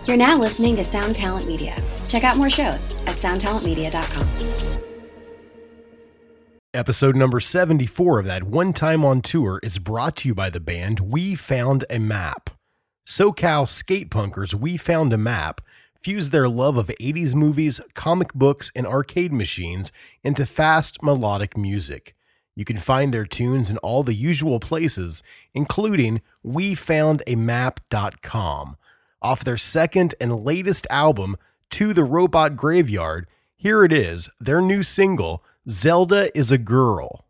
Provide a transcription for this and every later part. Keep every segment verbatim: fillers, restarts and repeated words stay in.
You're now listening to Sound Talent Media. Check out more shows at sound talent media dot com. Episode number seventy-four of That One Time on Tour is brought to you by the band We Found a Map. SoCal skate punkers We Found a Map fuse their love of eighties movies, comic books, and arcade machines into fast, melodic music. You can find their tunes in all the usual places, including we found a map dot com. Off their second and latest album, To the Robot Graveyard, here it is, their new single, Zelda is a Girl.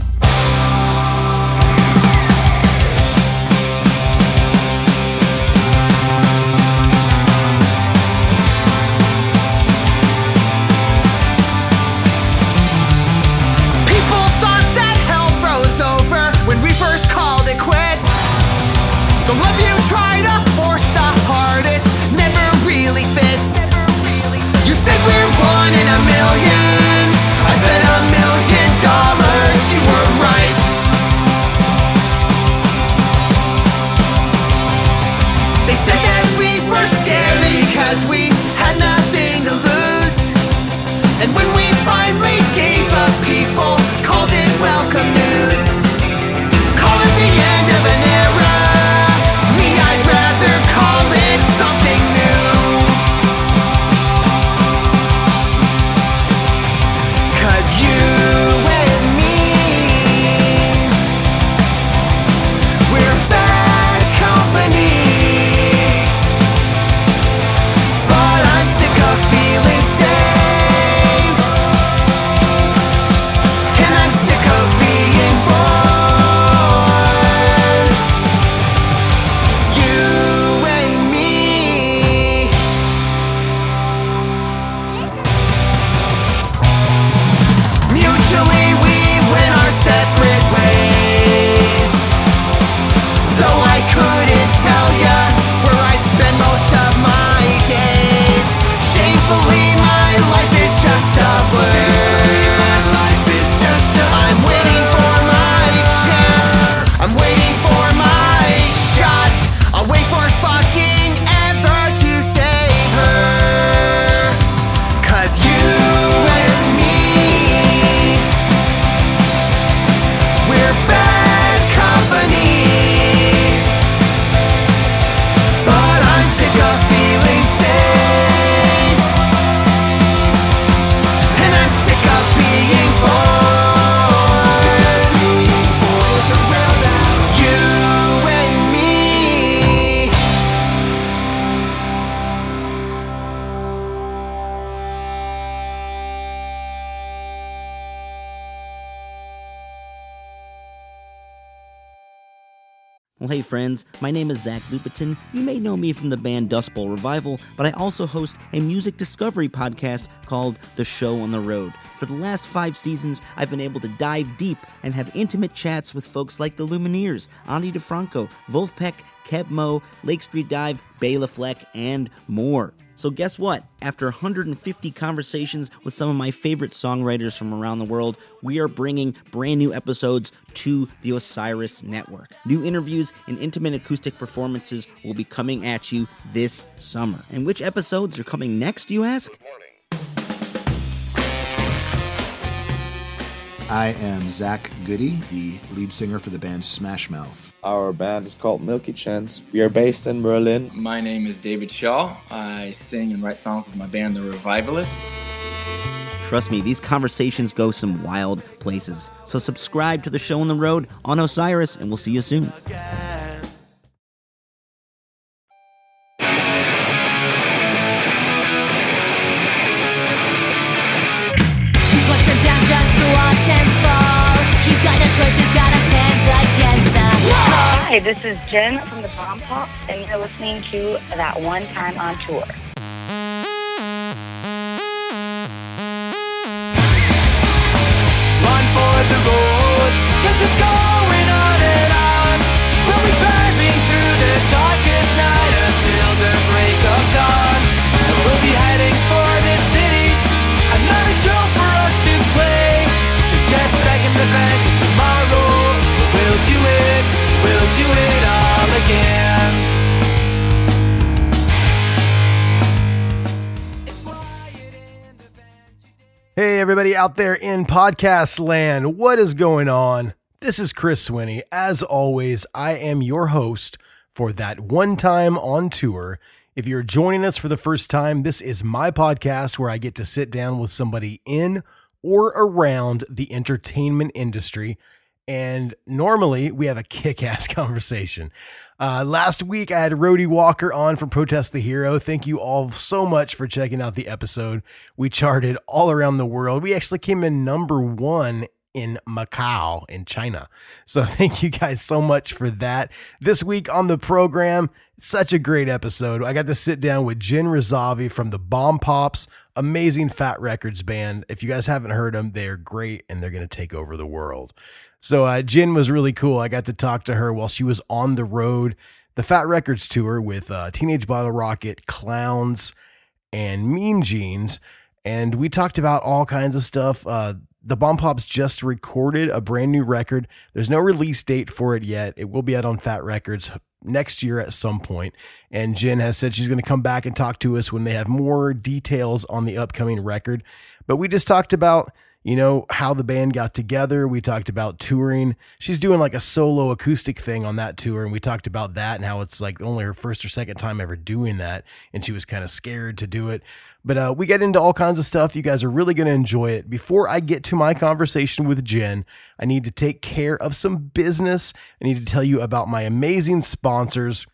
The love you try to force the hardest never really fits. You said we're one in a million. I bet a million dollars you were right. They said that we were scary cause we had nothing to lose. And when we finally gave up, people called it welcome news. Call it the end of an era. I'd rather call it something new. Cause you and me, we're bad company. But I'm sick of feeling safe. And I'm sick of being bored. Well, hey friends, my name is Zach Lupetin. You may know me from the band Dust Bowl Revival, but I also host a music discovery podcast called The Show on the Road. For the last five seasons, I've been able to dive deep and have intimate chats with folks like the Lumineers, Ani DeFranco, Wolfpack, Keb Mo, Lake Street Dive, Bela Fleck, and more. So guess what? After one hundred fifty conversations with some of my favorite songwriters from around the world, we are bringing brand new episodes to the Osiris Network. New interviews and intimate acoustic performances will be coming at you this summer. And which episodes are coming next, you ask? I am Zach Goody, the lead singer for the band Smash Mouth. Our band is called Milky Chance. We are based in Berlin. My name is David Shaw. I sing and write songs with my band, The Revivalists. Trust me, these conversations go some wild places. So subscribe to The Show on the Road on Osiris, and we'll see you soon. Hi, this is Jen from the Bomb Pops, and you're listening to That One Time on Tour. Run for the road, 'cause it's going on and on. We'll be driving through the darkest night until the break of dawn. We'll be heading for the cities, another show for us to play. To get back in the band, 'cause tomorrow we'll do it, we'll do it all again. Hey, everybody out there in podcast land, what is going on? This is Chris Swinney. As always, I am your host for That One Time on Tour. If you're joining us for the first time, this is my podcast where I get to sit down with somebody in or around the entertainment industry. And normally we have a kick-ass conversation. Uh, last week I had Rody Walker on for Protest the Hero. Thank you all so much for checking out the episode. We charted all around the world. We actually came in number one in Macau in China. So thank you guys so much for that. This week on the program, such a great episode. I got to sit down with Jen Razavi from the Bomb Pops, amazing Fat Records band. If you guys haven't heard them, they're great and they're going to take over the world. So uh, Jen was really cool. I got to talk to her while she was on the road, the Fat Records tour with uh, Teenage Bottle Rocket, Clowns, and Mean Jeans. And we talked about all kinds of stuff. Uh, the Bomb Pops just recorded a brand new record. There's no release date for it yet. It will be out on Fat Records next year at some point. And Jen has said she's going to come back and talk to us when they have more details on the upcoming record. But we just talked about, you know, how the band got together. We talked about touring. She's doing like a solo acoustic thing on that tour. And we talked about that and how it's like only her first or second time ever doing that. And she was kind of scared to do it. But uh, we get into all kinds of stuff. You guys are really going to enjoy it. Before I get to my conversation with Jen, I need to take care of some business. I need to tell you about my amazing sponsors,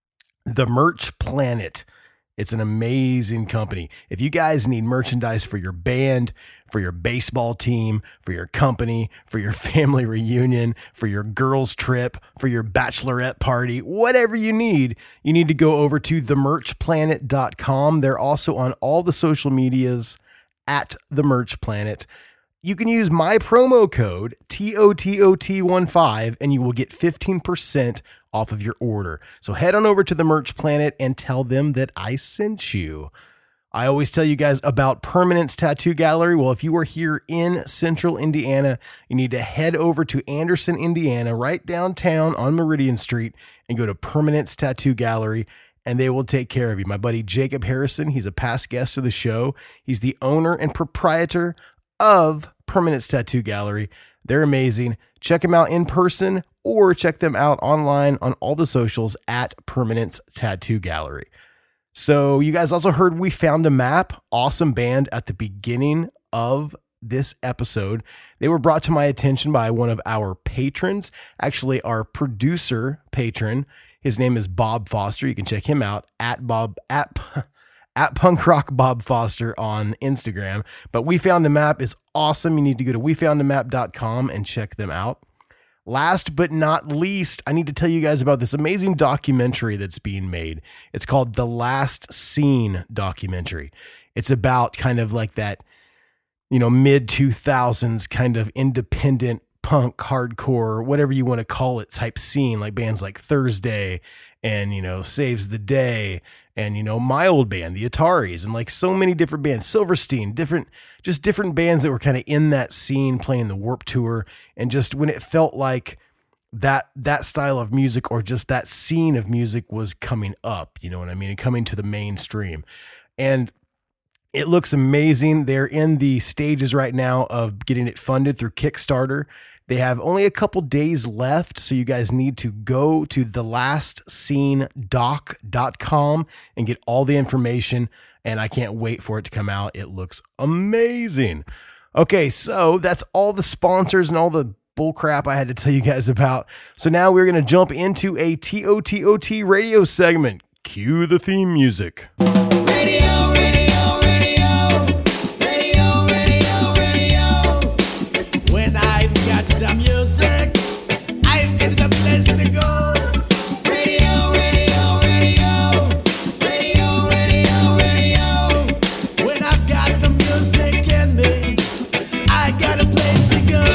The Merch Planet. It's an amazing company. If you guys need merchandise for your band, for your baseball team, for your company, for your family reunion, for your girls' trip, for your bachelorette party, whatever you need, you need to go over to the merch planet dot com. They're also on all the social medias at The Merch Planet. You can use my promo code T O T O T fifteen and you will get fifteen percent off of your order. So head on over to the Merch Planet and tell them that I sent you. I always tell you guys about Permanence Tattoo Gallery. Well, if you are here in Central Indiana, you need to head over to Anderson, Indiana, right downtown on Meridian Street, and go to Permanence Tattoo Gallery, and they will take care of you. My buddy Jacob Harrison, he's a past guest of the show. He's the owner and proprietor of Permanence Tattoo Gallery. They're amazing. Check them out in person or check them out online on all the socials at Permanence Tattoo Gallery. So you guys also heard We Found a Map, awesome band at the beginning of this episode. They were brought to my attention by one of our patrons, actually our producer patron. His name is Bob Foster. You can check him out at Bob at at Punk Rock Bob Foster on Instagram. But We Found a Map is awesome. You need to go to we found a map dot com and check them out. Last but not least, I need to tell you guys about this amazing documentary that's being made. It's called The Last Scene documentary. It's about kind of like that, you know, mid two thousands kind of independent punk, hardcore, whatever you want to call it type scene, like bands like Thursday and, you know, Saves the Day and, you know, my old band, the Ataris, and like so many different bands, Silverstein, different, just different bands that were kind of in that scene playing the Warped Tour. And just when it felt like that, that style of music or just that scene of music was coming up, you know what I mean? And coming to the mainstream. And it looks amazing. They're in the stages right now of getting it funded through Kickstarter. They have only a couple days left, so you guys need to go to the last scene doc dot com and get all the information, and I can't wait for it to come out. It looks amazing. Okay, so that's all the sponsors and all the bullcrap I had to tell you guys about. So now we're going to jump into a T O T O T radio segment. Cue the theme music. Radio, radio, radio, radio, radio, radio. When I've got the music, I've got the place to go. Radio, radio, radio, radio, radio, radio. When I've got the music in me, I got a place to go.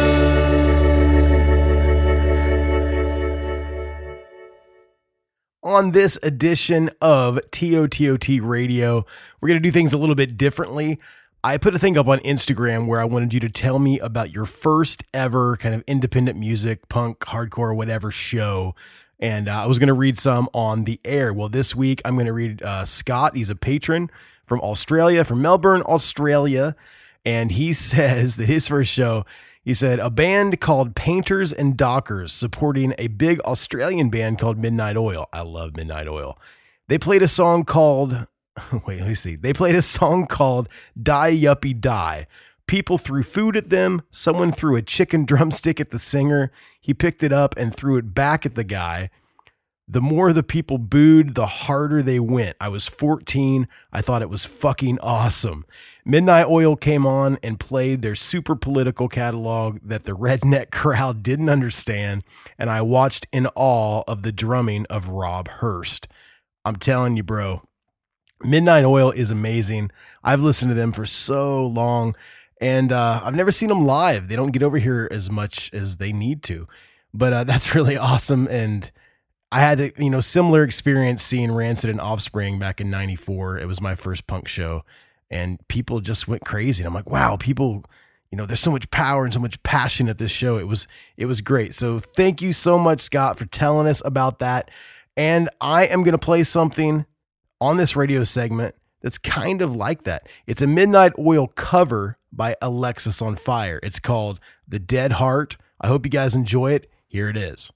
On this edition of T O T O T Radio, we're going to do things a little bit differently. I put a thing up on Instagram where I wanted you to tell me about your first ever kind of independent music, punk, hardcore, whatever show. And uh, I was going to read some on the air. Well, this week I'm going to read uh, Scott. He's a patron from Australia, from Melbourne, Australia. And he says that his first show, he said, a band called Painters and Dockers supporting a big Australian band called Midnight Oil. I love Midnight Oil. They played a song called, wait, let me see. They played a song called Die Yuppie Die. People threw food at them. Someone threw a chicken drumstick at the singer. He picked it up and threw it back at the guy. The more the people booed, the harder they went. I was fourteen. I thought it was fucking awesome. Midnight Oil came on and played their super political catalog that the redneck crowd didn't understand, and I watched in awe of the drumming of Rob Hurst. I'm telling you, bro, Midnight Oil is amazing. I've listened to them for so long, and uh, I've never seen them live. They don't get over here as much as they need to, but uh, that's really awesome. And I had a, you know, similar experience seeing Rancid and Offspring back in ninety-four. It was my first punk show, and people just went crazy. And I'm like, wow, people, you know, there's so much power and so much passion at this show. It was, it was great. So thank you so much, Scott, for telling us about that. And I am going to play something on this radio segment that's kind of like that. It's a Midnight Oil cover by Alexis on Fire. It's called The Dead Heart. I hope you guys enjoy it. Here it is.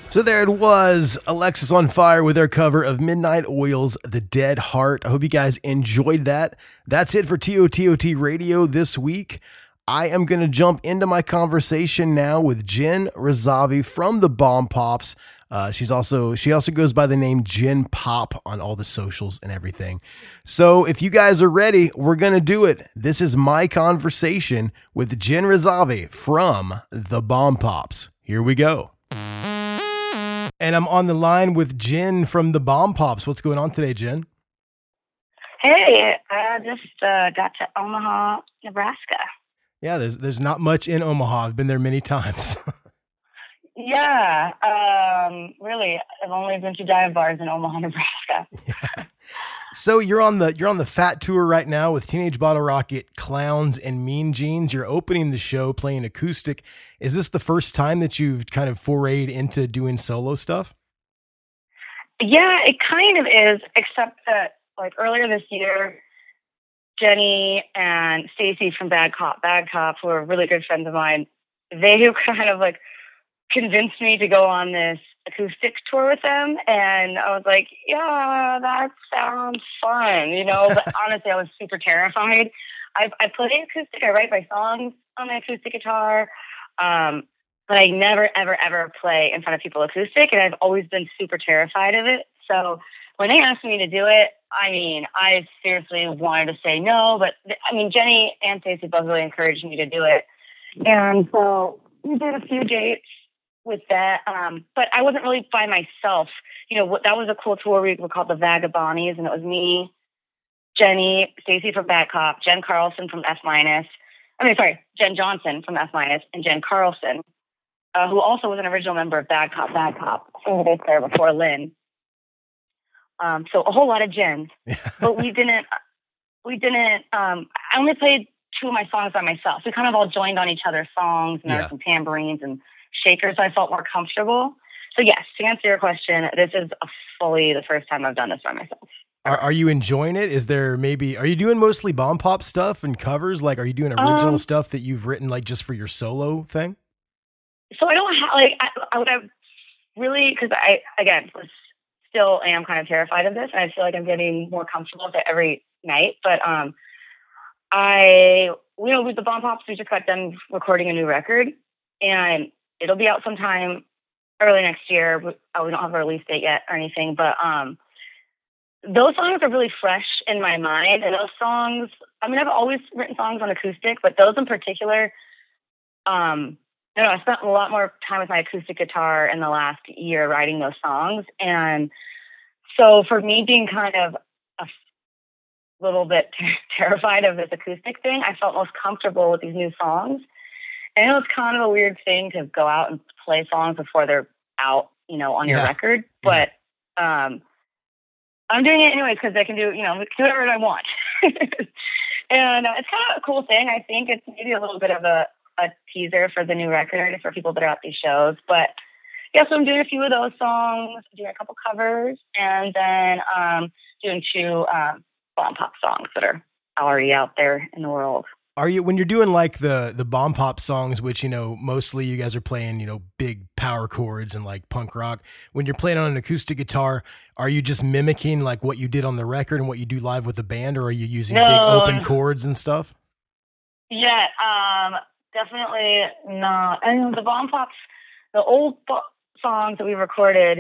So there it was, Alexis on Fire with their cover of Midnight Oil's The Dead Heart. I hope you guys enjoyed that. That's it for T O T O T Radio this week. I am going to jump into my conversation now with Jen Rzavi from the Bomb Pops. Uh, she's also she also goes by the name Jen Pop on all the socials and everything. So if you guys are ready, we're going to do it. This is my conversation with Jen Rzavi from the Bomb Pops. Here we go. And I'm on the line with Jen from the Bomb Pops. What's going on today, Jen? Hey, I just uh, got to Omaha, Nebraska. Yeah, there's there's not much in Omaha. I've been there many times. Yeah, um, really, I've only been to dive bars in Omaha, Nebraska. Yeah. So you're on the you're on the Fat Tour right now with Teenage Bottle Rocket, Clowns, and Mean Jeans. You're opening the show playing acoustic. Is this the first time that you've kind of forayed into doing solo stuff? Yeah, it kind of is, except that like earlier this year, Jenny and Stacy from Bad Cop, Bad Cop, who are really good friends of mine, they kind of like convinced me to go on this acoustic tour with them. And I was like, yeah, that sounds fun. You know, but honestly, I was super terrified. I, I play acoustic. I write my songs on my acoustic guitar. Um, but I never, ever, ever play in front of people acoustic. And I've always been super terrified of it. So when they asked me to do it, I mean, I seriously wanted to say no, but I mean, Jenny and Stacey both really encouraged me to do it. And so we did a few dates with that. Um, but I wasn't really by myself. You know, that was a cool tour. We were called the Vagabondies, and it was me, Jenny, Stacey from Bad Cop, Jen Carlson from F minus. I mean, sorry, Jen Johnson from F minus, and Jen Carlson, uh, who also was an original member of Bad Cop, Bad Cop, who was there before Lynn. Um, so a whole lot of Jens, but we didn't, we didn't, um, I only played two of my songs by myself. We kind of all joined on each other's songs, and there were some tambourines and shakers, so I felt more comfortable. So yes, to answer your question, this is a fully the first time I've done this by myself. Are, are you enjoying it? Is there maybe, are you doing mostly Bomb Pop stuff and covers? Like, are you doing original um, stuff that you've written like just for your solo thing? So I don't have, like, I, I would have really, because I, again, was still am kind of terrified of this, and I feel like I'm getting more comfortable with it every night. But um, I, you know, with the Bomb Pops, we just got done recording a new record, and it'll be out sometime early next year. We don't have a release date yet or anything, but um, those songs are really fresh in my mind. And those songs, I mean, I've always written songs on acoustic, but those in particular, um, you know, I spent a lot more time with my acoustic guitar in the last year writing those songs. And so for me being kind of a little bit terrified of this acoustic thing, I felt most comfortable with these new songs. And it was kind of a weird thing to go out and play songs before they're out, you know, on your Yeah. record. But um, I'm doing it anyways because I can do, you know, do whatever I want. And uh, it's kind of a cool thing. I think it's maybe a little bit of a, a teaser for the new record for people that are at these shows. But yeah, so I'm doing a few of those songs, doing a couple covers, and then um, doing two um, Bomb Pop songs that are already out there in the world. Are you, when you're doing like the, the Bomb Pop songs, which, you know, mostly you guys are playing, you know, big power chords and like punk rock, when you're playing on an acoustic guitar, are you just mimicking like what you did on the record and what you do live with the band, or are you using No. big open chords and stuff? Yeah, um, definitely not. I mean, the Bomb Pops, the old bo- songs that we recorded,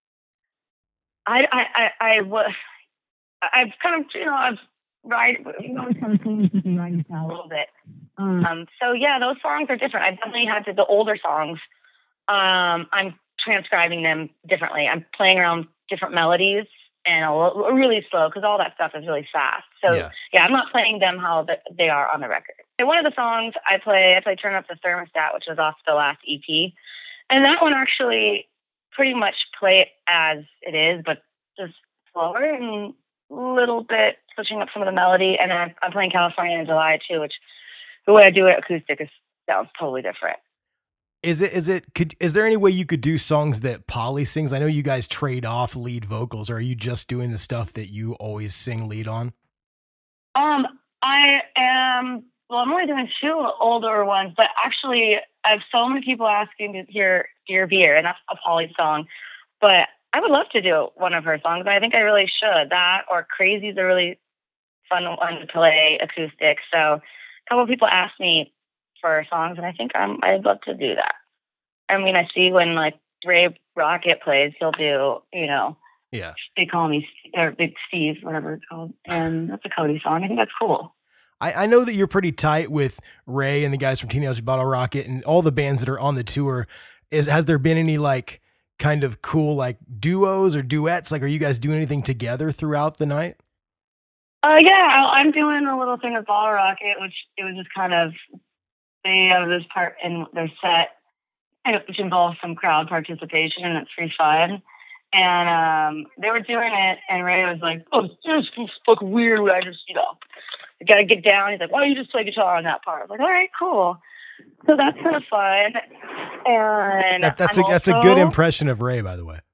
I, I, I, I, wa- I've kind of, you know, I've right, you know, kind of changed the writing style a little bit. Um, so yeah, those songs are different. I definitely had to, the older songs, um, I'm transcribing them differently. I'm playing around different melodies and a little, really slow because all that stuff is really fast. So Yeah. yeah, I'm not playing them how the, they are on the record. And one of the songs I play, I play Turn Up the Thermostat, which was off the last E P. And that one actually pretty much play it as it is, but just slower and a little bit switching up some of the melody. And then I'm, I'm playing California in July too, which the way I do it acoustic is sounds totally different. Is it, is it, could, is there any way you could do songs that Polly sings? I know you guys trade off lead vocals, or are you just doing the stuff that you always sing lead on? Um, I am, well, I'm only doing two older ones, but actually, uh, I have so many people asking to hear Dear Beer, and that's a Polly song. But I would love to do one of her songs. I think I really should. That or Crazy is a really fun one to play acoustic. So a couple of people asked me for songs, and I think I'm, I'd love to do that. I mean, I see when like Ray Rocket plays, he'll do, you know, yeah, they call me or Big Steve, whatever it's called, and that's a Cody song. I think that's cool. I, I know that you're pretty tight with Ray and the guys from Teenage Bottle Rocket and all the bands that are on the tour. Is has there been any like kind of cool like duos or duets? Like, are you guys doing anything together throughout the night? Uh, yeah, I- I'm doing a little thing with Bottle Rocket, which it was just kind of they have this part in their set, which involves some crowd participation, and it's pretty fun. And um, they were doing it, and Ray was like, "Oh, this is fucking weird. When I just, you know, I gotta get down." He's like, "Why don't you just play guitar on that part?" I was like, "All right, cool." So that's kind of fun. And that, that's I'm a that's also... a good impression of Ray, by the way.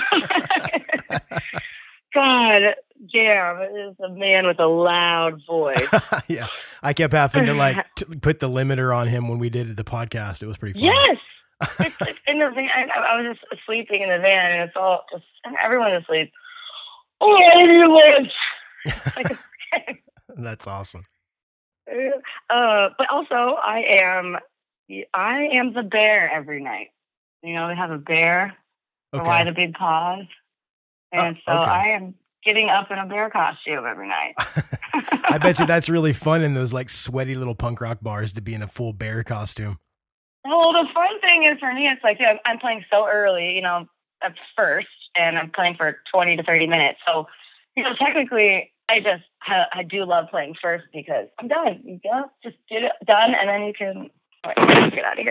God damn, it is a man with a loud voice. Yeah, I kept having to like t- put the limiter on him when we did the podcast. It was pretty fun. Yes. It's like in the van, I, I was just sleeping in the van, and it's all just everyone is asleep. Oh, everyone! Like, that's awesome. Uh, but also, I am, I am the bear every night. You know, they have a bear. Okay. Why the big paws? And oh, so okay. I am getting up in a bear costume every night. I bet you that's really fun in those like sweaty little punk rock bars to be in a full bear costume. Well, the fun thing is for me, it's like, yeah, I'm playing so early, you know, at first, and I'm playing for twenty to thirty minutes. So, you know, technically, I just, I, I do love playing first because I'm done. You know, just get it done, and then you can right, get out of here.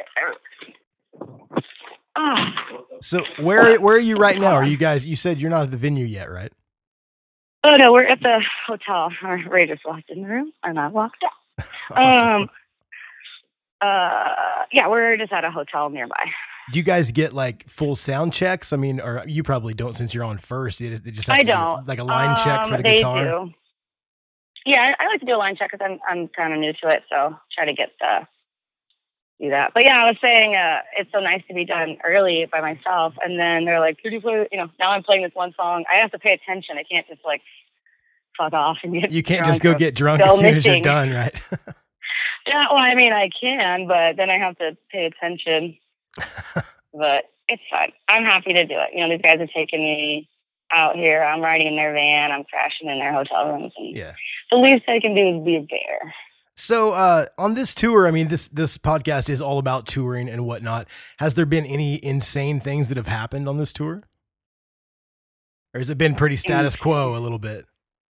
Ah. So where where are you right now? Are you guys, you said you're not at the venue yet, right? Oh, no, we're at the hotel. Ray just walked in the room, and I walked out. Awesome. Um, uh, yeah, we're just at a hotel nearby. Do you guys get like full sound checks? I mean, or you probably don't since you're on first. They just, they just have I to do, don't. like a line check um, for the they guitar. Do. Yeah, I, I like to do a line check because I'm I'm kind of new to it, so try to get the do that. But yeah, I was saying uh, it's so nice to be done early by myself, and then they're like, "Could you play?" You know, now I'm playing this one song. I have to pay attention. I can't just like fuck off and get. You can't drunk just go or get drunk go as soon missing. as you're done, right? Yeah, well, I mean, I can, but then I have to pay attention. But it's fun. I'm happy to do it. You know, these guys are taking me out here. I'm riding in their van. I'm crashing in their hotel rooms. And yeah. The least I can do is be a bear. So uh, on this tour, I mean, this this podcast is all about touring and whatnot. Has there been any insane things that have happened on this tour? Or has it been pretty status quo a little bit?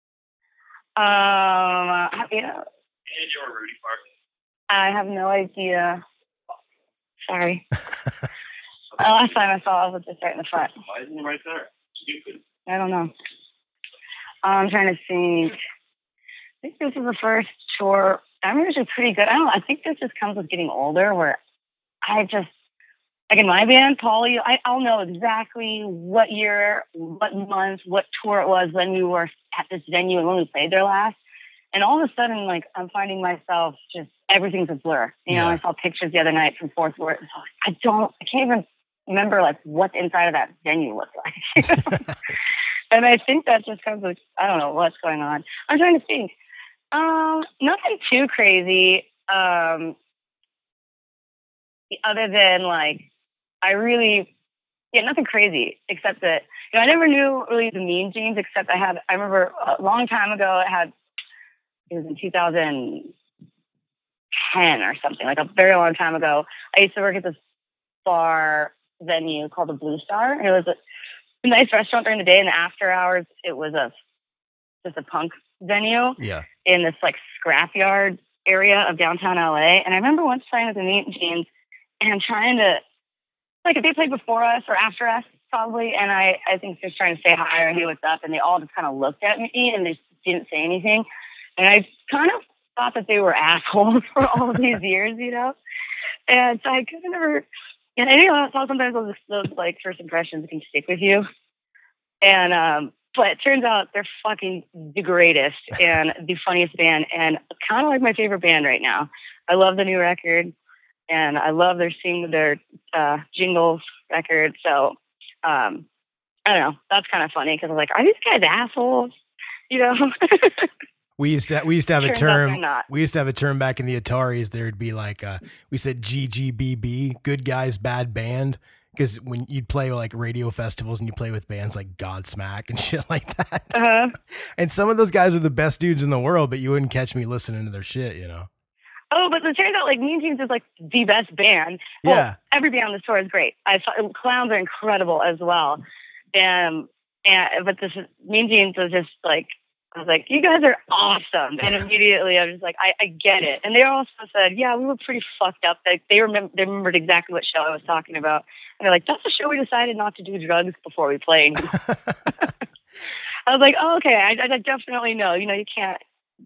Um, you know, And your Rudy Park. I have no idea. Sorry. uh, last time I saw it was just right in the front. Why isn't it right there? Stupid. I don't know. I'm trying to think. I think this is the first tour. I'm usually pretty good. I don't know. I think this just comes with getting older where I just, like in my band, Paulie, I, I'll know exactly what year, what month, what tour it was when we were at this venue and when we played there last. And all of a sudden, like, I'm finding myself just, everything's a blur. You know, Yeah. I saw pictures the other night from Fourth Ward. I don't, I can't even remember, like, what the inside of that venue looked like. And I think that just comes with, I don't know what's going on. I'm trying to think. Um, nothing too crazy. Um, other than, like, I really, yeah, nothing crazy, except that, you know, I never knew really the Mean Jeans, except I had, I remember a long time ago, I had, it was in two thousand ten or something, like a very long time ago. I used to work at this bar venue called the Blue Star. And it was a, a nice restaurant during the day, and the after hours, it was a just a punk venue Yeah. in this like scrapyard area of downtown L A. And I remember once playing with the Mean Jeans and trying to, like, if they played before us or after us, probably, and I, I think just trying to say hi or hey, what's up, and they all just kind of looked at me and they just didn't say anything. And I kind of thought that they were assholes for all these years, you know? And so I kind of never, and I you know how sometimes those, those like first impressions can stick with you. And, um, but it turns out they're fucking the greatest and the funniest band and kind of like my favorite band right now. I love the new record. and I love their sing their uh, jingles record. So um, I don't know. That's kind of funny because I'm like, are these guys assholes? You know. We used to we used to have a Turns out they're term. not. We used to have a term back in the Ataris. There'd be like uh, we said G G B B, good guys, bad band, because when you'd play like radio festivals and you play with bands like Godsmack and shit like that. Uh-huh. And some of those guys are the best dudes in the world, but you wouldn't catch me listening to their shit, you know. Oh, but it turns out like Mean Jeans is like the best band. Well, Yeah. every band on the tour is great. I saw Clowns are incredible as well. And and but this is, Mean Jeans was just like. I was like, you guys are awesome. And immediately I was like, I, I get it. And they also said, yeah, we were pretty fucked up. Like they remember, they remembered exactly what show I was talking about. And they're like, that's the show we decided not to do drugs before we played. I was like, oh, okay. I, I definitely know, you know, you can't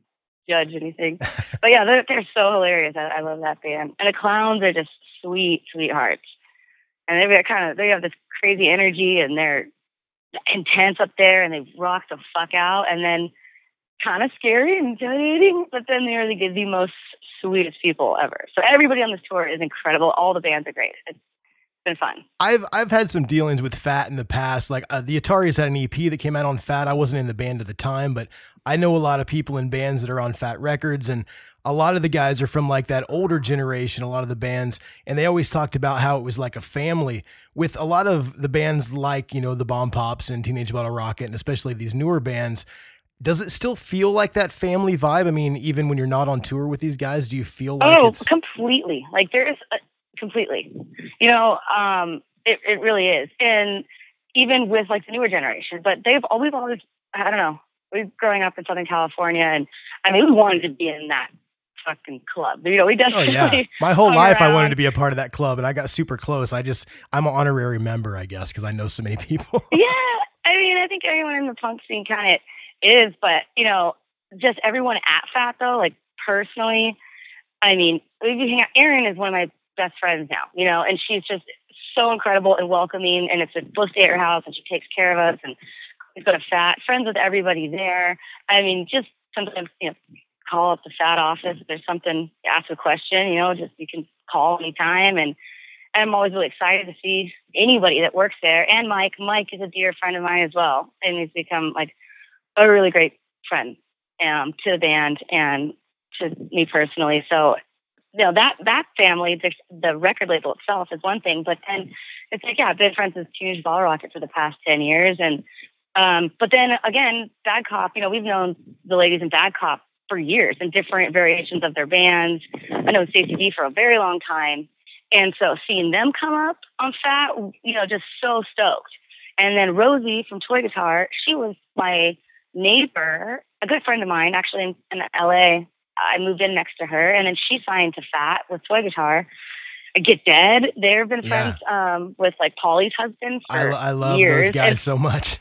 judge anything, but yeah, they're, they're so hilarious. I, I love that band. And the Clowns are just sweet, sweethearts. And they've kind of, they have this crazy energy and they're intense up there and they rock the fuck out, and then kind of scary and intimidating, but then they're the, the most sweetest people ever. So everybody on this tour is incredible. All the bands are great. It's been fun. I've I've had some dealings with Fat in the past. Like uh, the Ataris had an E P that came out on Fat. I wasn't in the band at the time, but I know a lot of people in bands that are on Fat Records, and a lot of the guys are from like that older generation, a lot of the bands, and they always talked about how it was like a family. With a lot of the bands like, you know, the Bomb Pops and Teenage Bottle Rocket, and especially these newer bands, does it still feel like that family vibe? I mean, even when you're not on tour with these guys, do you feel like oh, it's... completely. Like there's a, completely, you know, um, it, it really is. And even with like the newer generation, but they've always, always, I don't know, we've growing up in Southern California, and I mean, we wanted to be in that fucking club. You know, we definitely. Oh yeah, my whole life around. I wanted to be a part of that club, and I got super close. I just I'm an honorary member, I guess, because I know so many people. Yeah, I mean, I think everyone in the punk scene kind of is, but you know, just everyone at Fat though, like personally, I mean, we hang out. Erin is one of my best friends now, you know, and she's just so incredible and welcoming, and it's a full stay at her house, and she takes care of us, and we go to Fat, friends with everybody there. I mean, just sometimes, you know, call up the Fat office if there's something, ask a question, you know, just you can call anytime. And I'm always really excited to see anybody that works there. And Mike, Mike is a dear friend of mine as well. And he's become like a really great friend um, to the band and to me personally. So, you know, that, that family, the, the record label itself is one thing, but then it's like, yeah, I've been friends with Teenage Bottle Rocket for the past ten years. And, um, but then again, Bad Cop, you know, we've known the ladies in Bad Cop for years and different variations of their bands. I know Stacey D for a very long time. And so seeing them come up on Fat, you know, just so stoked. And then Rosie from Toy Guitar, she was my neighbor, a good friend of mine, actually in, in L A. I moved in next to her, and then she signed to Fat with Toy Guitar. Get Dead, they've been friends yeah. um, with like Paulie's husband for I, I love years. those guys and so much.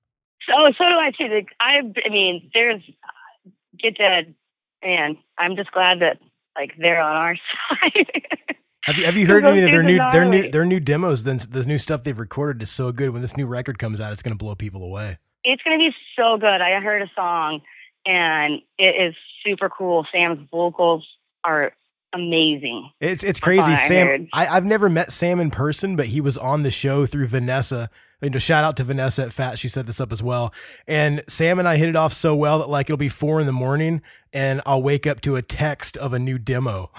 so, so do I too. Like, I, I mean, there's Get Dead, and I'm just glad that like they're on our side. Have you have you heard any of their new their new their new demos? Then the new stuff they've recorded is so good. When this new record comes out, it's going to blow people away. It's going to be so good. I heard a song, and it is super cool. Sam's vocals are amazing. It's it's crazy. I Sam, I, I've never met Sam in person, but he was on the show through Vanessa. You know, shout out to Vanessa at Fat. She set this up as well. And Sam and I hit it off so well that like it'll be four in the morning and I'll wake up to a text of a new demo.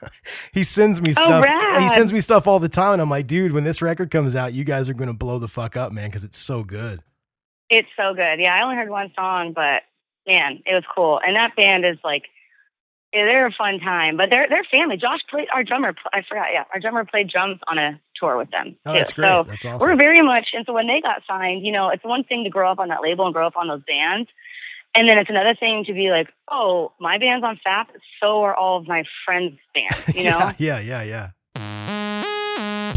He sends me stuff. Oh, he sends me stuff all the time. And I'm like, dude, when this record comes out, you guys are going to blow the fuck up, man, because it's so good. It's so good. Yeah, I only heard one song, but man, it was cool. And that band is like, yeah, they're a fun time, but they're they're family. Josh played our drummer. I forgot. Yeah, our drummer played drums on a tour with them. Oh, too. that's great. So that's awesome. We're very much. And so when they got signed, you know, it's one thing to grow up on that label and grow up on those bands, and then it's another thing to be like, oh, my band's on Fat, so are all of my friends' bands. You know? yeah, yeah, yeah, yeah.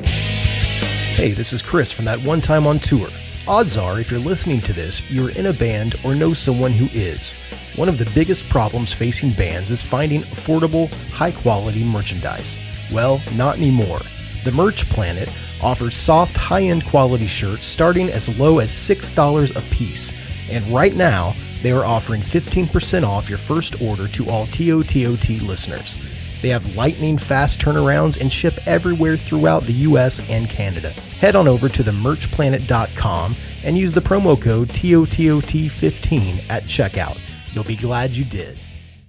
Hey, this is Chris from That One Time on Tour. Odds are, if you're listening to this, you're in a band or know someone who is. One of the biggest problems facing bands is finding affordable, high-quality merchandise. Well, not anymore. The Merch Planet offers soft, high-end quality shirts starting as low as six dollars a piece. And right now, they are offering fifteen percent off your first order to all T O T O T listeners. They have lightning fast turnarounds and ship everywhere throughout the U S and Canada. Head on over to the merch planet dot com and use the promo code T O T O T fifteen at checkout. You'll be glad you did.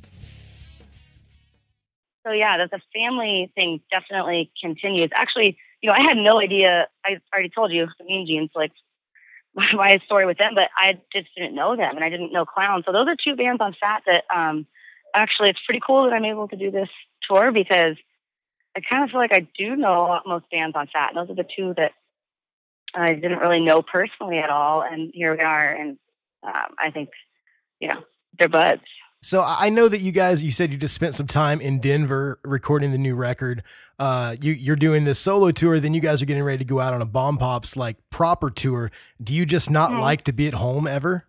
So yeah, that the family thing definitely continues. Actually, you know, I had no idea. I already told you the Mean Jeans, like my, my story with them, but I just didn't know them, and I didn't know Clown. So those are two bands on Fat that um, actually it's pretty cool that I'm able to do this tour, because I kind of feel like I do know most bands on Fat. And those are the two that I didn't really know personally at all, and here we are. And um, I think, you know, they're buds. So I know that you guys, you said you just spent some time in Denver recording the new record. Uh, you, you're doing this solo tour, then you guys are getting ready to go out on a Bomb Pops like proper tour. Do you just not mm-hmm. like to be at home ever?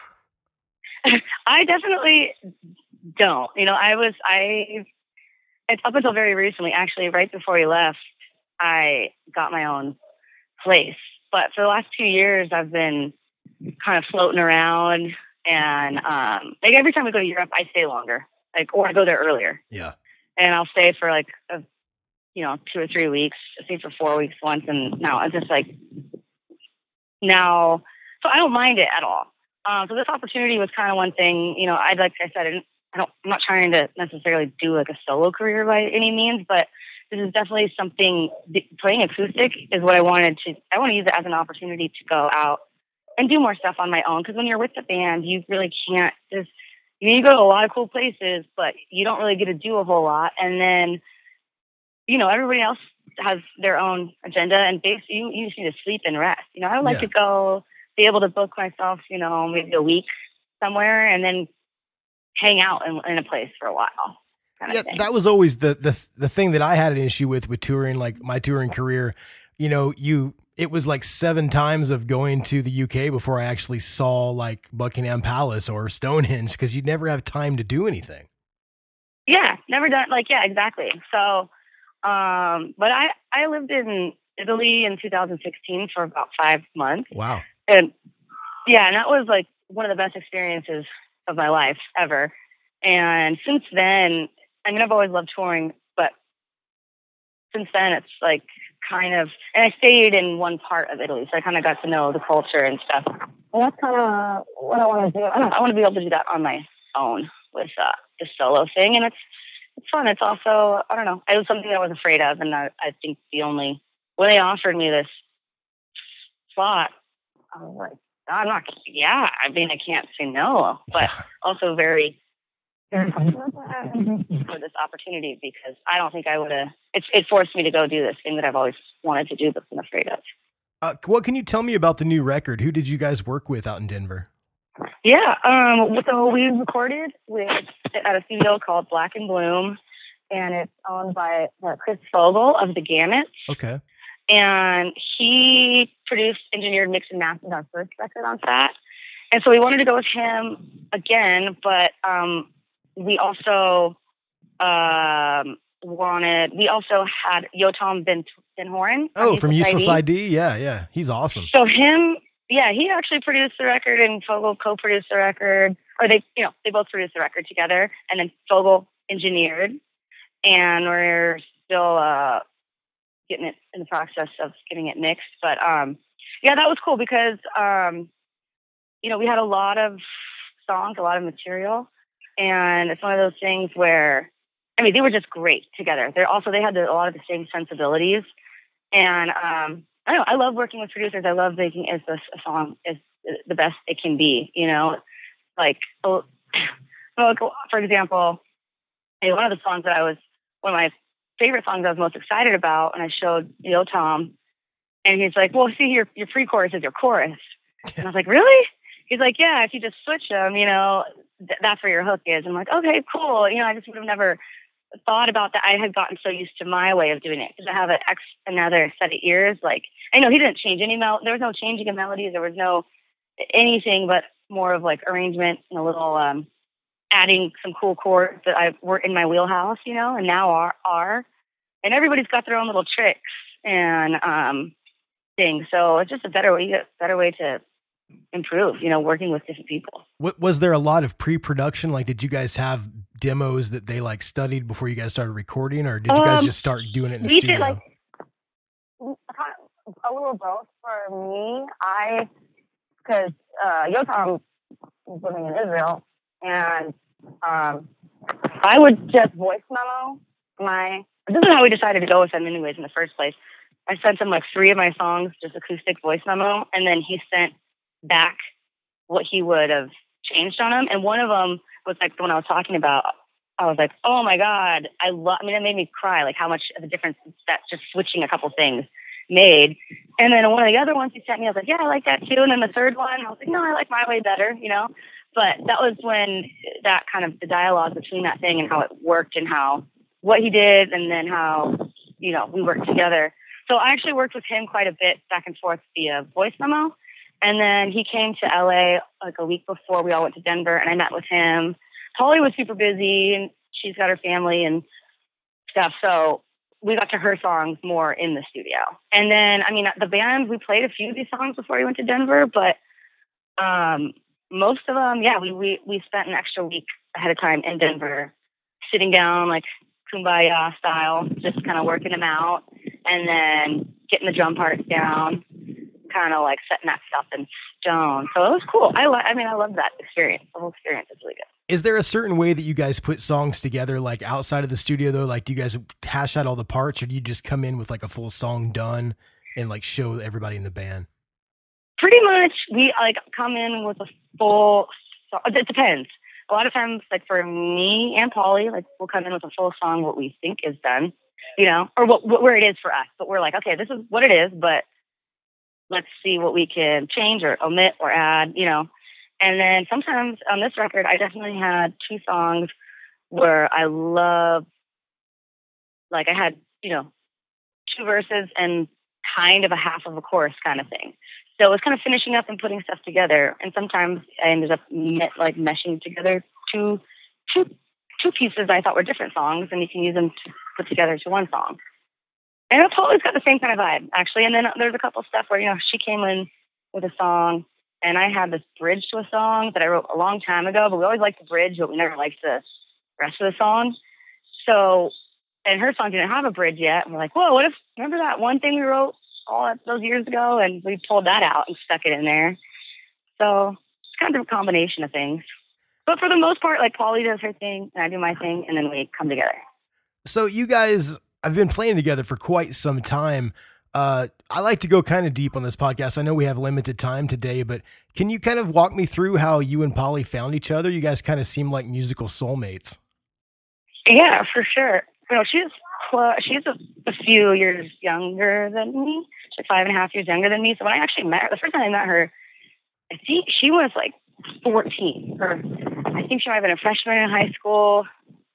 I definitely don't. You know, I was, I, it's up until very recently, actually, right before we left, I got my own place. But for the last two years, I've been kind of floating around. And um, like every time we go to Europe, I stay longer, like, or I go there earlier. Yeah. And I'll stay for like, a, you know, two or three weeks. I stayed for four weeks once, and now I'm just like, now, so I don't mind it at all. Um, so this opportunity was kind of one thing. You know, I'd like I said, I, didn't, I don't, I'm not trying to necessarily do like a solo career by any means, but this is definitely something. Playing acoustic is what I wanted to. I want to use it as an opportunity to go out and do more stuff on my own. Because when you're with the band, you really can't just, you know, you go to a lot of cool places, but you don't really get to do a whole lot. And then, you know, everybody else has their own agenda, and basically you, you just need to sleep and rest. You know, I would like yeah. to go be able to book myself, you know, maybe a week somewhere and then hang out in, in a place for a while. Kind yeah, of thing. That was always the, the, the thing that I had an issue with, with touring, like my touring career. You know, you, it was like seven times of going to the U K before I actually saw like Buckingham Palace or Stonehenge, because you'd never have time to do anything. Yeah, never done. Like, yeah, exactly. So, um, but I, I lived in Italy in two thousand sixteen for about five months. Wow. And yeah, and that was like one of the best experiences of my life ever. And since then, I mean, I've always loved touring, but since then it's like, kind of, and I stayed in one part of Italy, so I kind of got to know the culture and stuff. And that's kind of what I want to do. I don't know, I want to be able to do that on my own with uh, the solo thing, and it's it's fun. It's also, I don't know, it was something I was afraid of, and I, I think the only, when they offered me this slot, I was like, I'm not, yeah, I mean, I can't say no, but also very, very for this opportunity, because I don't think I would have, it, it forced me to go do this thing that I've always wanted to do but been afraid of. Uh, what can you tell me about the new record? Who did you guys work with out in Denver? Yeah, um, so we recorded with at a studio called Black and Bloom, and it's owned by uh, Chris Fogel of The Gamut. Okay. And he produced, engineered, mixed, and mastered our first record on Fat. And so we wanted to go with him again, but um, we also um, wanted, we also had Yotam Ben, Ben Horan. Oh, from Useless I D? Yeah, yeah. He's awesome. So him, yeah, he actually produced the record, and Fogel co-produced the record. Or they, you know, they both produced the record together, and then Fogel engineered. And we're still uh, getting it in the process of getting it mixed. But um, yeah, that was cool because, um, you know, we had a lot of songs, a lot of material. And it's one of those things where, I mean, they were just great together. They're also, they had the, a lot of the same sensibilities. And um, I don't know, I love working with producers. I love making as a, a song is the best it can be, you know, like, oh, for example, one of the songs that I was, one of my favorite songs I was most excited about, and I showed Yotam, and he's like, well, see, your, your pre-chorus is your chorus. And I was like, really? He's like, yeah, if you just switch them, you know, th- that's where your hook is. And I'm like, okay, cool. You know, I just would have never thought about that. I had gotten so used to my way of doing it because I have an ex- another set of ears. Like, I know he didn't change any mel. There was no changing of melodies. There was no anything but more of like arrangement and a little um, adding some cool chords that I were in my wheelhouse, you know, and now are, are. And everybody's got their own little tricks and um, things. So it's just a better way, a better way to improve, you know, working with different people. What, was there a lot of pre-production? Like, did you guys have demos that they like studied before you guys started recording, or did you guys Um, just start doing it in the we studio? did like a little both for me. I, because uh, Yotam was living in Israel, and um, I would just voice memo my. This is how we decided to go with him, anyways, in the first place. I sent him like three of my songs, just acoustic voice memo, and then he sent back what he would have changed on them. And one of them was like the one I was talking about. I was like, oh my God, I love, I mean, it made me cry, like how much of a difference that just switching a couple things made. And then one of the other ones he sent me, I was like, yeah, I like that too. And then the third one, I was like, no, I like my way better, you know? But that was when that kind of the dialogue between that thing and how it worked and how, what he did and then how, you know, we worked together. So I actually worked with him quite a bit back and forth via voice memo. And then he came to L A like a week before we all went to Denver, and I met with him. Holly was super busy, and she's got her family and stuff. So we got to her songs more in the studio. And then, I mean, the band, we played a few of these songs before we went to Denver, but um, most of them, yeah, we, we, we spent an extra week ahead of time in Denver, sitting down like Kumbaya style, just kind of working them out, and then getting the drum parts down, kind of like setting that stuff in stone. So it was cool. I lo- I mean, I love that experience. The whole experience is really good. Is there a certain way that you guys put songs together, like outside of the studio though? Like, do you guys hash out all the parts, or do you just come in with like a full song done and like show everybody in the band? Pretty much, we like come in with a full. So- it depends. A lot of times, like for me and Polly, like we'll come in with a full song, what we think is done, you know, or what, what where it is for us. But we're like, okay, this is what it is, but let's see what we can change or omit or add, you know. And then sometimes on this record, I definitely had two songs where I love, like I had, you know, two verses and kind of a half of a chorus kind of thing. So it was kind of finishing up and putting stuff together. And sometimes I ended up met, like meshing together two, two, two pieces I thought were different songs, and you can use them to put together to one song. And it's always got the same kind of vibe, actually. And then there's a couple stuff where, you know, she came in with a song, and I had this bridge to a song that I wrote a long time ago, but we always liked the bridge, but we never liked the rest of the song. So, and her song didn't have a bridge yet. And we're like, whoa, what if, remember that one thing we wrote all those years ago? And we pulled that out and stuck it in there. So it's kind of a combination of things. But for the most part, like Polly does her thing and I do my thing, and then we come together. So you guys have been playing together for quite some time. Uh, I like to go kind of deep on this podcast. I know we have limited time today, but can you kind of walk me through how you and Polly found each other? You guys kind of seem like musical soulmates. Yeah, for sure. You know, she's cl- she's a, a few years younger than me. She's five and a half years younger than me. So when I actually met her, the first time I met her, I think she was like fourteen, or I think she might have been a freshman in high school.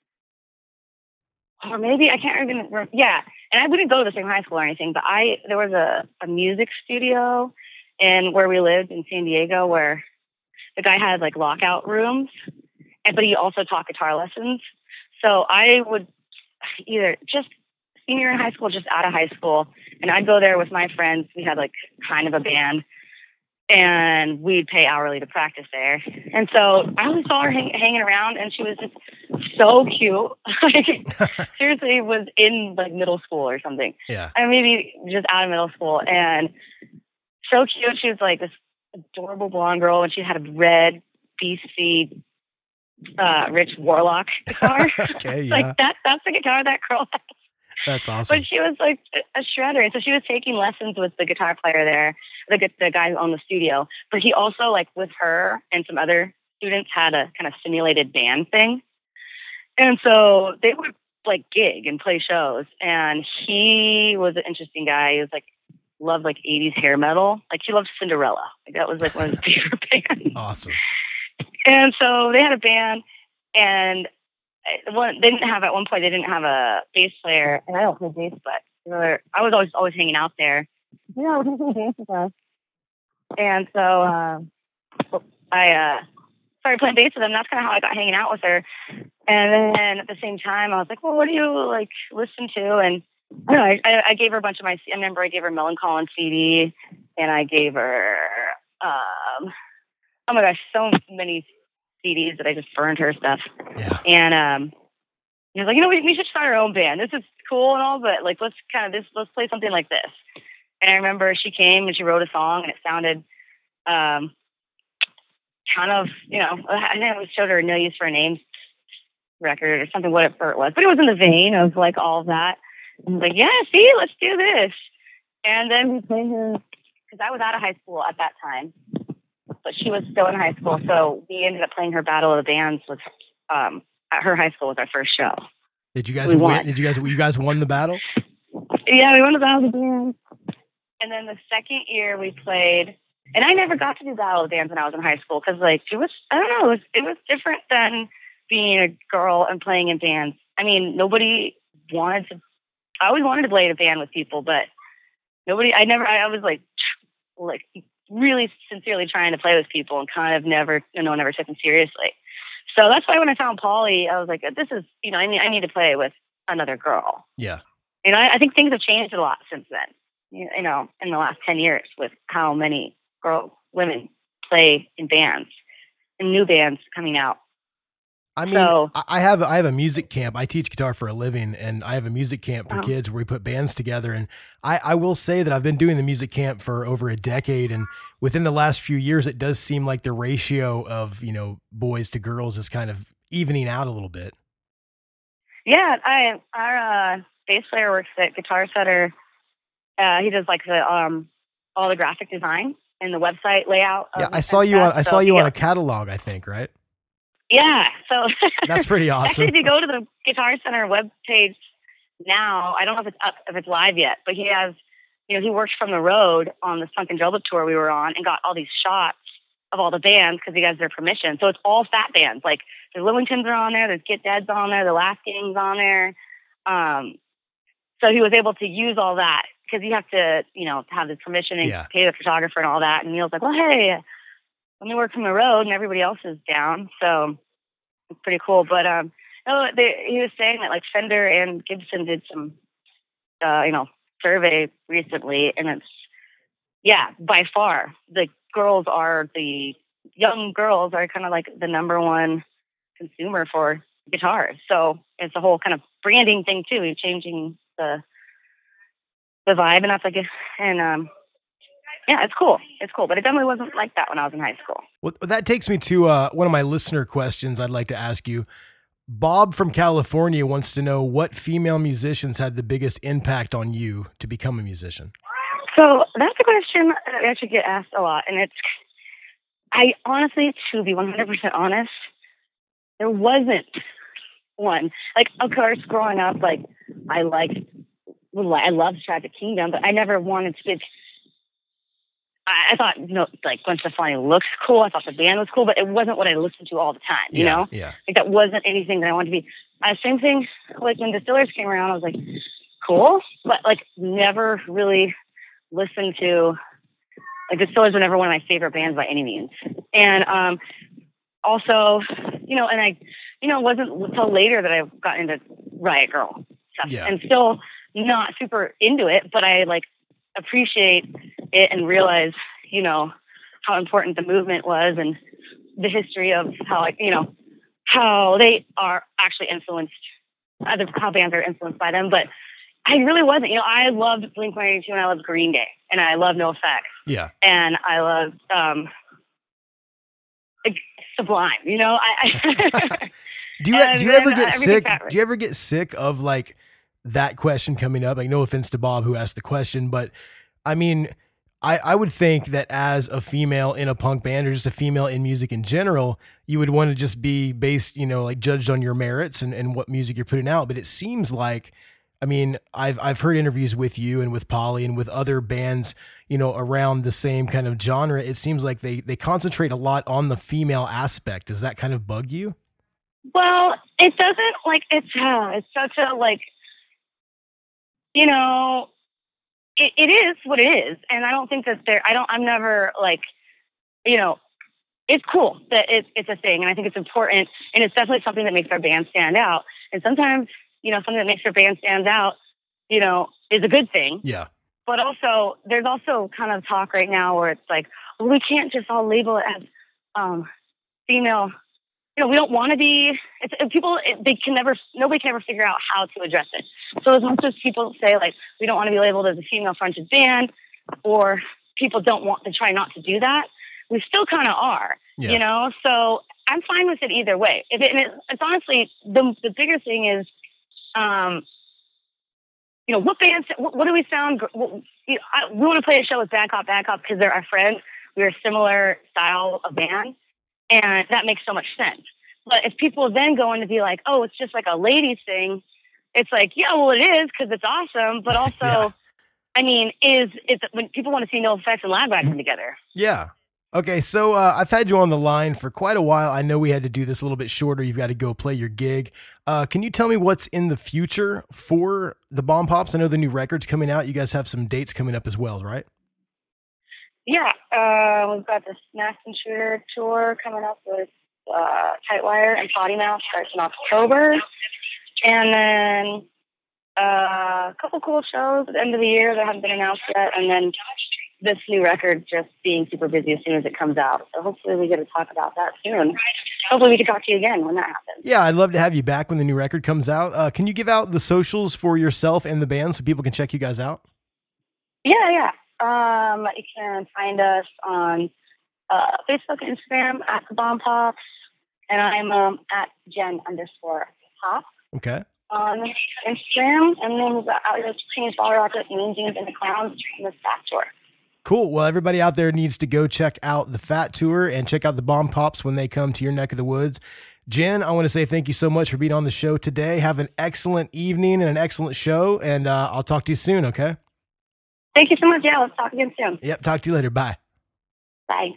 Or maybe, I can't even remember. Yeah. And I wouldn't go to the same high school or anything, but I, there was a, a music studio in where we lived in San Diego where the guy had like lockout rooms, and, but he also taught guitar lessons. So I would either just senior in high school, just out of high school, and I'd go there with my friends. We had like kind of a band, and we'd pay hourly to practice there. And so I always saw her hang, hanging around, and she was just so cute. Like, seriously, was in like middle school or something. Yeah. I maybe just out of middle school, and so cute. She was like this adorable blonde girl, and she had a red B C uh, Rich Warlock guitar. Okay, yeah. Like that. That's the guitar that girl has. That's awesome. But she was like a shredder. And so she was taking lessons with the guitar player there, the, the guy who owned the studio. But he also, like with her and some other students, had a kind of simulated band thing. And so they would like gig and play shows. And he was an interesting guy. He was like, loved like eighties hair metal. Like he loved Cinderella. Like that was like one of his favorite bands. Awesome. And so they had a band, and one, they didn't have, at one point, they didn't have a bass player, and I don't play bass, but they were, I was always, always hanging out there. Yeah, we can play bass with us. And so um, I uh, started playing bass with them. That's kind of how I got hanging out with her. And then at the same time, I was like, well, what do you like listen to? And I don't know, I, I gave her a bunch of my, I remember I gave her Millencolin C D, and I gave her, um, oh my gosh, so many C Ds that I just burned her stuff. Yeah. And um, he was like, you know, we, we should start our own band. This is cool and all, but like, let's kind of this, let's play something like this. And I remember she came and she wrote a song, and it sounded um, kind of, you know, I think I showed her a No Use for a Name record or something, whatever it was, but it was in the vein of like all of that. I was like, yeah, see, let's do this. And then we played her, because I was out of high school at that time, but she was still in high school. So we ended up playing her Battle of the Bands with, um, at her high school was our first show. Did you guys We win? won. Did you guys, you guys won the battle? Yeah, we won the Battle of the Bands. And then the second year we played, and I never got to do Battle of the Bands when I was in high school, because like, it was, I don't know, it was, it was different than being a girl and playing in bands. I mean, nobody wanted to, I always wanted to play in a band with people, but nobody, I never, I, I was like, like really sincerely trying to play with people and kind of never, you know, never took them seriously. So that's why when I found Polly, I was like, this is, you know, I need, I need to play with another girl. Yeah. And I, I think things have changed a lot since then, you you know, in the last ten years with how many girl, women play in bands and new bands coming out. I mean, So- I I have I have a music camp. I teach guitar for a living, and I have a music camp for Oh. kids where we put bands together. And I, I will say that I've been doing the music camp for over a decade, and within the last few years, it does seem like the ratio of, you know, boys to girls is kind of evening out a little bit. Yeah, I our uh, bass player works at Guitar Center. Uh, he does like the um all the graphic design and the website layout. Yeah, of- I saw and you on stuff. I So saw if you on go- a catalog, I think, right? Yeah, so That's pretty actually, awesome. if you go to the Guitar Center webpage now, I don't know if it's up, if it's live yet, but he has, you know, he worked from the road on the Sunken Drillbit tour we were on and got all these shots of all the bands because he has their permission. So it's all fat bands. Like the Lillingtons are on there, there's Get Dead's on there, the Last Gang's on there. Um, so he was able to use all that because you have to, you know, have this permission and Yeah. pay the photographer and all that. And Neil's like, well, hey, let me work from the road, and everybody else is down. So it's pretty cool. But um, no, they, he was saying that like Fender and Gibson did some, uh, you know, survey recently, and it's yeah, by far the girls are the young girls are kind of like the number one consumer for guitars. So it's a whole kind of branding thing too. You're changing the the vibe, and that's like, a, and um. Yeah, it's cool. It's cool. But it definitely wasn't like that when I was in high school. Well, that takes me to uh, one of my listener questions I'd like to ask you. Bob from California wants to know what female musicians had the biggest impact on you to become a musician. So that's a question that I actually get asked a lot. And it's, I honestly, to be one hundred percent honest, there wasn't one. Like, of course, growing up, like, I liked, I loved Tragic Kingdom, but I never wanted to get, I, I thought, you know, like Gwen Stefani looks cool. I thought the band was cool, but it wasn't what I listened to all the time, you Yeah, know? yeah. Like that wasn't anything that I wanted to be. Uh, same thing, like when Distillers came around, I was like, cool, but like never really listened to, like Distillers were never one of my favorite bands by any means. And um, also, you know, and I, you know, it wasn't until later that I got into Riot Girl stuff, Yeah. and still not super into it, but I like appreciate it and realize, you know, how important the movement was and the history of how, like, you know, how they are actually influenced, other how bands are influenced by them. But I really wasn't, you know, I loved Blink one eighty-two and I loved Green Day and I loved NoFX Yeah. and I loved um, like, Sublime, you know, I, I Do you And do you then ever get everything sick? got- Do you ever get sick of like that question coming up? Like, no offense to Bob who asked the question, but I mean, I, I would think that as a female in a punk band or just a female in music in general, you would want to just be based, you know, like judged on your merits and, and what music you're putting out. But it seems like, I mean, I've I've heard interviews with you and with Polly and with other bands, you know, around the same kind of genre. It seems like they they concentrate a lot on the female aspect. Does that kind of bug you? Well, it doesn't, like, it's, uh, it's such a, like, you know, it, it is what it is. And I don't think that there, I don't, I'm never, like, you know, it's cool that it's, it's a thing. And I think it's important. And it's definitely something that makes our band stand out. And sometimes, you know, something that makes our band stand out, you know, is a good thing. Yeah. But also, there's also kind of talk right now where it's like, well, we can't just all label it as um, female you know, we don't want to be, it's, it, people, it, they can never, nobody can ever figure out how to address it. So as much as people say, like, we don't want to be labeled as a female-fronted band, or people don't want to try not to do that, we still kind of are, yeah. you know? So I'm fine with it either way. If it, and it, it's honestly, the the bigger thing is, um, you know, what bands, what, what do we sound, what, you know, I, we want to play a show with Bad Cop, Bad Cop because they're our friends. We're a similar style of band, and that makes so much sense. But if people then go in to be like, oh, it's just like a ladies thing, it's like, yeah, well, it is because it's awesome. But also, yeah. I mean, is it's when people want to see NoFX and Lagwagon together. Yeah. Okay, so uh, I've had you on the line for quite a while. I know we had to do this a little bit shorter. You've got to go play your gig. Uh, can you tell me what's in the future for the Bomb Pops? I know the new record's coming out. You guys have some dates coming up as well, right? Yeah, uh, we've got the Smash and Shooter tour coming up with uh, Tightwire and Potty Mouth, starts in October. And then uh, a couple cool shows at the end of the year that haven't been announced yet. And then this new record just being super busy as soon as it comes out. So hopefully we get to talk about that soon. Hopefully we can talk to you again when that happens. Yeah, I'd love to have you back when the new record comes out. Uh, can you give out the socials for yourself and the band so people can check you guys out? Yeah, yeah. Um, you can find us on uh, Facebook and Instagram at the Bomb Pops. And I'm um, at Jen underscore Pop. Okay. On Instagram. And then we've got Out Your Change Ball Rocket, Mean Jeans and the Clowns, and the Fat Tour. Cool. Well, everybody out there needs to go check out the Fat Tour and check out the Bomb Pops when they come to your neck of the woods. Jen, I want to say thank you so much for being on the show today. Have an excellent evening and an excellent show, and uh, I'll talk to you soon, okay? Thank you so much. Yeah, let's talk again soon. Yep, talk to you later. Bye. Bye.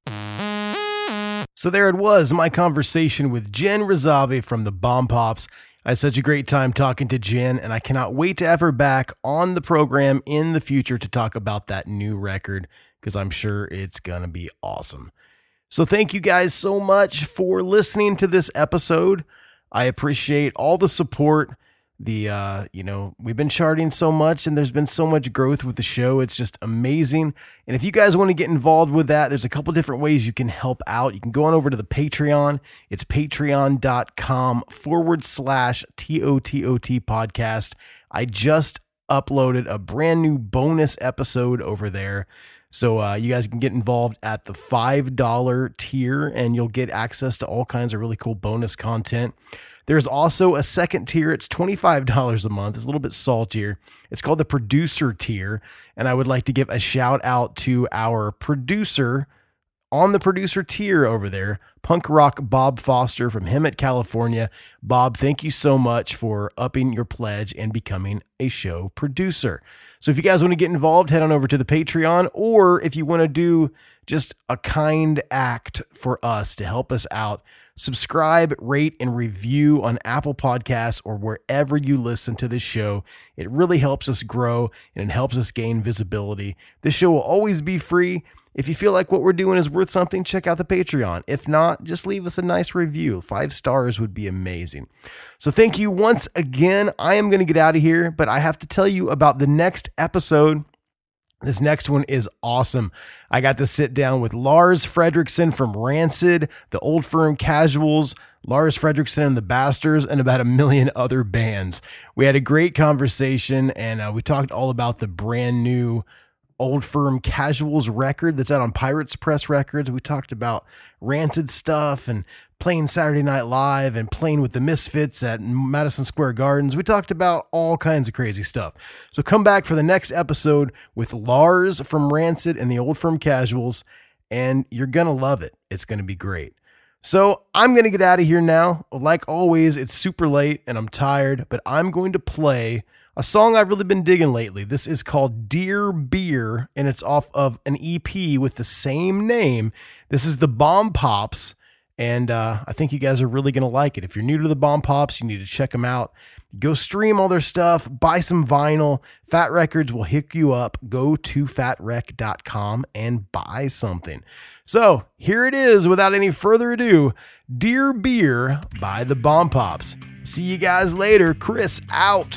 So there it was, my conversation with Jen Rzavi from the Bomb Pops. I had such a great time talking to Jen, and I cannot wait to have her back on the program in the future to talk about that new record, because I'm sure it's going to be awesome. So thank you guys so much for listening to this episode. I appreciate all the support. The, uh, you know, we've been charting so much and there's been so much growth with the show. It's just amazing. And if you guys want to get involved with that, there's a couple different ways you can help out. You can go on over to the Patreon. It's patreon.com forward slash T O T O T podcast. I just uploaded a brand new bonus episode over there. So uh, you guys can get involved at the five dollar tier and you'll get access to all kinds of really cool bonus content. There's also a second tier. It's twenty-five dollars a month. It's a little bit saltier. It's called the producer tier. And I would like to give a shout out to our producer on the producer tier over there, punk rock Bob Foster from Hemet, California. Bob, thank you so much for upping your pledge and becoming a show producer. So if you guys want to get involved, head on over to the Patreon, or if you want to do just a kind act for us to help us out, subscribe, rate, and review on Apple Podcasts or wherever you listen to this show. It really helps us grow and it helps us gain visibility. This show will always be free. If you feel like what we're doing is worth something, check out the Patreon. If not, just leave us a nice review. Five stars would be amazing. So thank you once again. I am going to get out of here, but I have to tell you about the next episode. This next one is awesome. I got to sit down with Lars Frederiksen from Rancid, the Old Firm Casuals, Lars Frederiksen and the Bastards, and about a million other bands. We had a great conversation, and uh, we talked all about the brand new Old Firm Casuals record that's out on Pirates Press Records. We talked about Rancid stuff and playing Saturday Night Live and playing with the Misfits at Madison Square Gardens. We talked about all kinds of crazy stuff. So come back for the next episode with Lars from Rancid and the Old Firm Casuals, and you're going to love it. It's going to be great. So I'm going to get out of here now. Like always, it's super late and I'm tired, but I'm going to play a song I've really been digging lately. This is called Dear Beer, and it's off of an E P with the same name. This is the Bomb Pops, and uh, I think you guys are really going to like it. If you're new to the Bomb Pops, you need to check them out. Go stream all their stuff, buy some vinyl. Fat Records will hook you up. Go to fat rec dot com and buy something. So here it is, without any further ado, Dear Beer by the Bomb Pops. See you guys later. Chris out.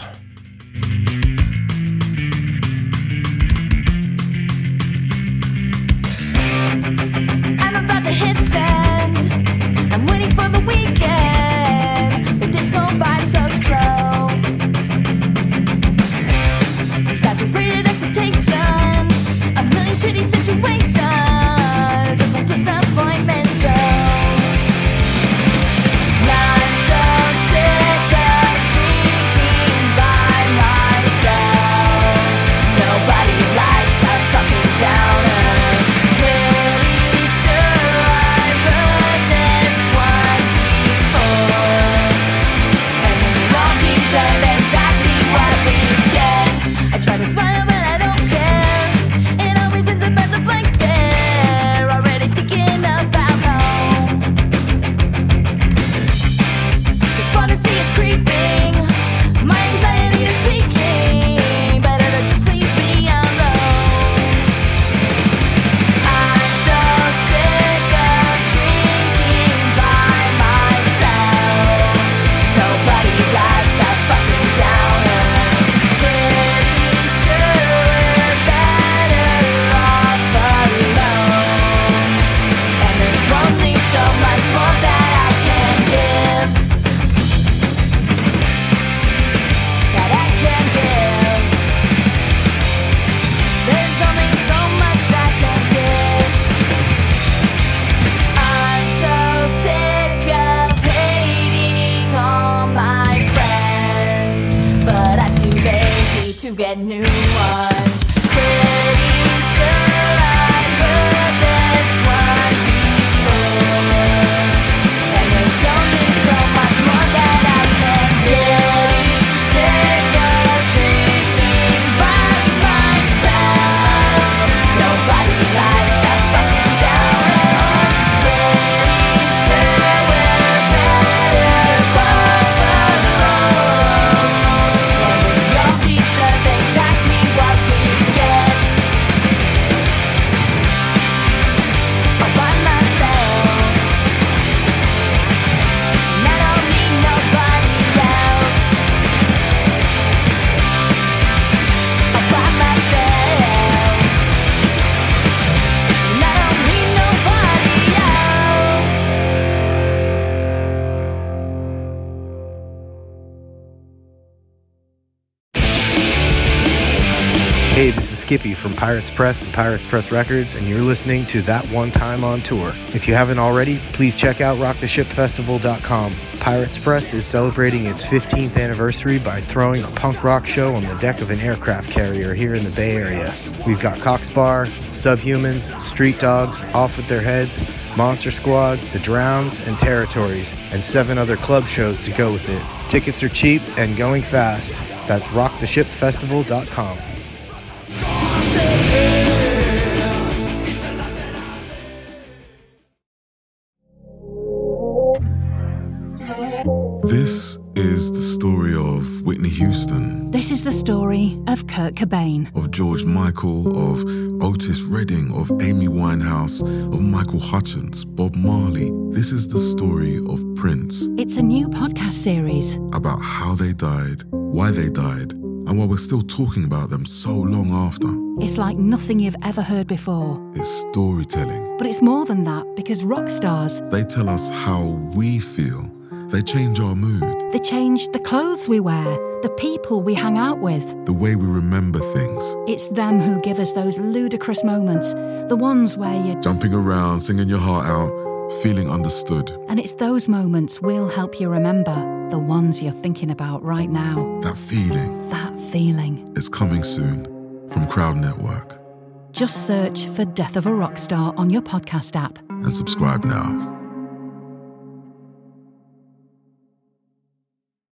I'm about to hit send. I'm waiting for the weekend. get new ones. Pretty sure I've heard this one before, and there's only so much more that I can get. Sick of drinking by myself. Nobody likes that fucking down. Pretty sure we're better off alone, and we all deserve exactly what we get. All by myself, and I don't need nobody else. All by myself, and I don't need nobody else. Hey, this is Skippy from Pirates Press and Pirates Press Records, and you're listening to That One Time on Tour. If you haven't already, please check out rock the ship festival dot com. Pirates Press is celebrating its fifteenth anniversary by throwing a punk rock show on the deck of an aircraft carrier here in the Bay Area. We've got Cox Bar, Subhumans, Street Dogs, Off With Their Heads, Monster Squad, The Drowns, and Territories, and seven other club shows to go with it. Tickets are cheap and going fast. That's rock the ship festival dot com. This is the story of Whitney Houston, This is the story of Kurt Cobain. of George Michael, of Otis Redding, of Amy Winehouse, of Michael Hutchence, Bob Marley. This is the story of Prince, It's a new podcast series. about how they died, why they died, and why we're still talking about them so long after. It's like nothing you've ever heard before. It's storytelling. But it's more than that, because rock stars, They tell us how we feel. They change our mood, they change the clothes we wear, the people we hang out with. the way we remember things. It's them who give us those ludicrous moments, the ones where you... Jumping around, singing your heart out, feeling understood. And it's those moments we'll help you remember, the ones you're thinking about right now. That feeling That feeling. is coming soon from Crowd Network. Just search for Death of a Rock Star on your podcast app. And subscribe now.